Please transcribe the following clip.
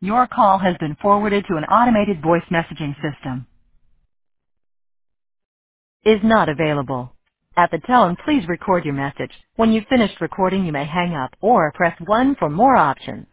Your call has been forwarded to an automated voice messaging system. Is not available. At the tone, please record your message. When you've finished recording, you may hang up or press 1 for more options.